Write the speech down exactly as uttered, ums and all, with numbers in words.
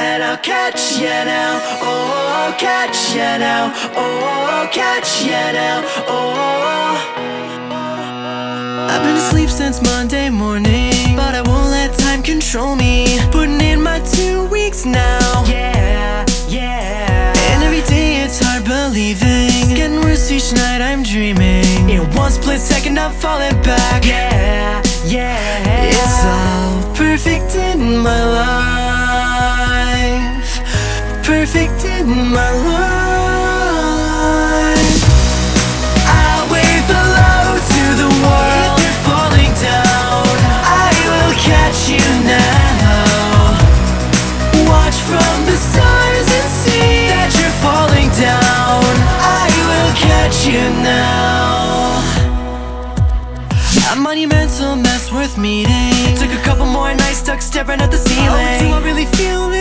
and I'll catch ya now. Oh, catch ya now. Oh, catch ya now. Oh. I've been asleep since Monday morning, but I won't let time control me. Putting in my two weeks now. Yeah, yeah. And every day it's hard believing. It's getting worse each night, I'm dreaming. In one split second I'm falling back. Yeah, yeah. It's all perfect in my life. Perfect in my life. I'll wave hello to the world. If you're falling down, I will catch you now. Watch from the stars and see that you're falling down. I will catch you now. A monumental mess worth meeting. Took a couple more nights stuck staring at the ceiling. Oh, do I really feel this?